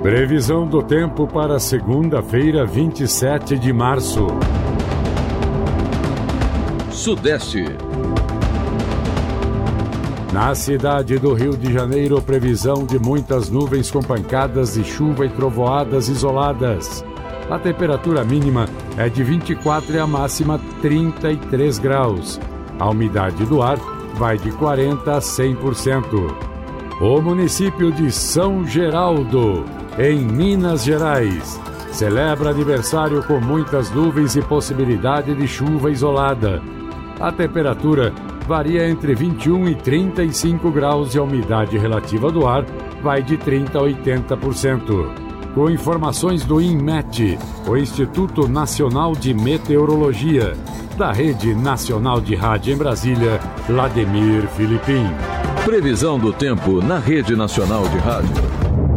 Previsão do tempo para segunda-feira, 27 de março. Sudeste. Na cidade do Rio de Janeiro, previsão de muitas nuvens com pancadas de chuva e trovoadas isoladas. A temperatura mínima é de 24 e a máxima 33 graus. A umidade do ar vai de 40% a 100%. O município de São Geraldo, em Minas Gerais, celebra aniversário com muitas nuvens e possibilidade de chuva isolada. A temperatura varia entre 21 e 35 graus e a umidade relativa do ar vai de 30% a 80%. Com informações do INMET, o Instituto Nacional de Meteorologia, da Rede Nacional de Rádio em Brasília, Vladimir Filipim. Previsão do tempo na Rede Nacional de Rádio.